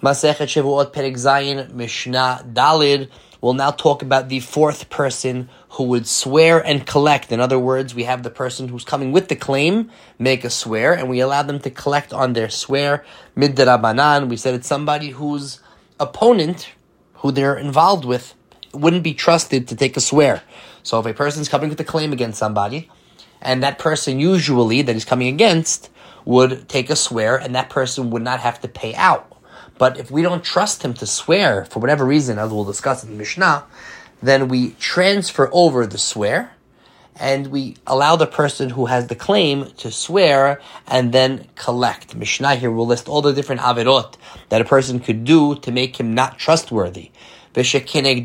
Masechet Shavuot Perek Zayin Mishnah Dalid. We'll now talk about the fourth person who would swear and collect. In other words, we have the person who's coming with the claim make a swear, and we allow them to collect on their swear. Mid Darabanan, we said it's somebody whose opponent, who they're involved with, wouldn't be trusted to take a swear. So if a person's coming with a claim against somebody, and that person usually that he's coming against would take a swear, and that person would not have to pay out. But if we don't trust him to swear, for whatever reason, as we'll discuss in the Mishnah, then we transfer over the swear, and we allow the person who has the claim to swear and then collect. Mishnah here will list all the different averot that a person could do to make him not trustworthy. What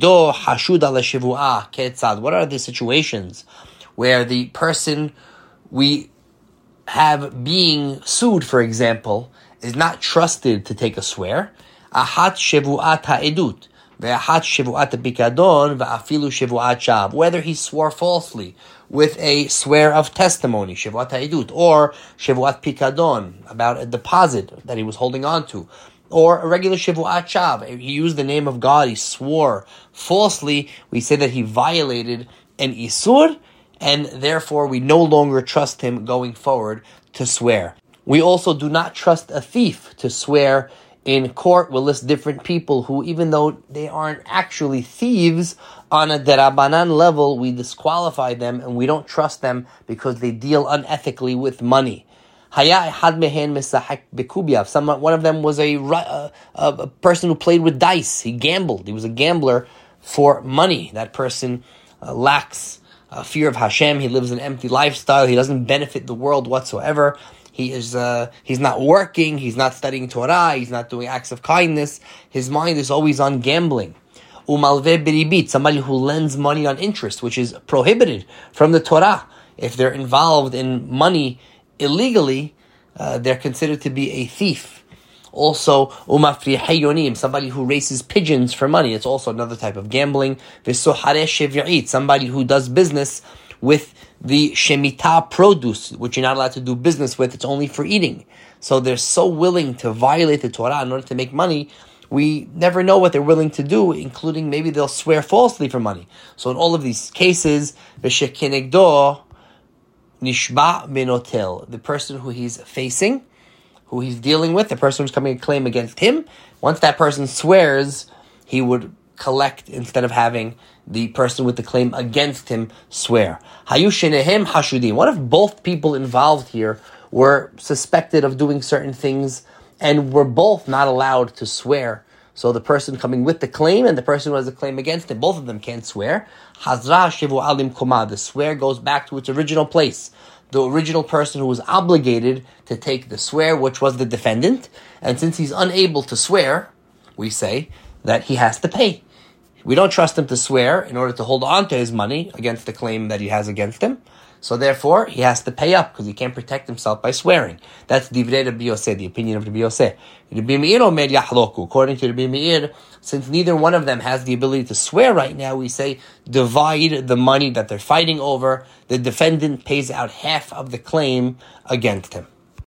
are the situations where the person we have being sued, for example, is not trusted to take a swear? Ahat shevuat ha'edut, ve'ahat shevuat ha'pikadon, ve'afilu shevuat shav. Whether he swore falsely with a swear of testimony, shevuat ha'edut, or shevuat pikadon, about a deposit that he was holding on to, or a regular shevuat shav. He used the name of God, he swore falsely. We say that he violated an isur, and therefore we no longer trust him going forward to swear. We also do not trust a thief to swear in court. We'll list different people who, even though they aren't actually thieves, on a derabanan level, we disqualify them and we don't trust them because they deal unethically with money. One of them was a person who played with dice. He gambled. He was a gambler for money. That person lacks fear of Hashem. He lives an empty lifestyle. He doesn't benefit the world whatsoever. He's not working, he's not studying Torah, he's not doing acts of kindness. His mind is always on gambling. Umalve beribit, somebody who lends money on interest, which is prohibited from the Torah. If they're involved in money illegally, they're considered to be a thief. Also, umafri hayonim, somebody who races pigeons for money. It's also another type of gambling. V'sohare shevi'it, somebody who does business with the shemitah produce, which you're not allowed to do business with, it's only for eating. So they're so willing to violate the Torah in order to make money, we never know what they're willing to do, including maybe they'll swear falsely for money. So in all of these cases, v'shekenegdo nishba benotel, the person who he's facing, who he's dealing with, the person who's coming a claim against him, once that person swears, he would collect instead of having the person with the claim against him swear. Hayu shenehem hashudim. What if both people involved here were suspected of doing certain things and were both not allowed to swear? So the person coming with the claim and the person who has a claim against him, both of them can't swear. Hazra shevu alim koma. The swear goes back to its original place. The original person who was obligated to take the swear, which was the defendant. And since he's unable to swear, we say that he has to pay. We don't trust him to swear in order to hold on to his money against the claim that he has against him. So therefore, he has to pay up because he can't protect himself by swearing. That's Divrei Rabbi Yosef, the opinion of Rabbi Yosef. Rabbi Meir omer yahloku. According to Rabbi Meir, since neither one of them has the ability to swear right now, we say divide the money that they're fighting over. The defendant pays out half of the claim against him.